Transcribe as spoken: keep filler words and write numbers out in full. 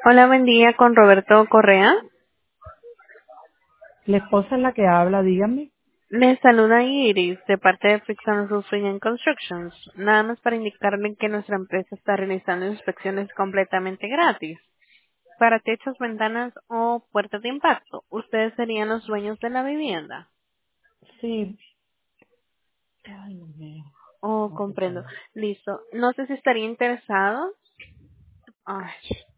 Hola, buen día con Roberto Correa. La esposa es la que habla, dígame. Le saluda Iris de parte de Friction Roofing and Constructions. Nada más para indicarle que nuestra empresa está realizando inspecciones completamente gratis para techos, ventanas o puertas de impacto. Ustedes serían los dueños de la vivienda. Sí. Ay, Dios mío. Oh, Ok, está comprendo. bien. Listo. No sé si estaría interesado. Ay.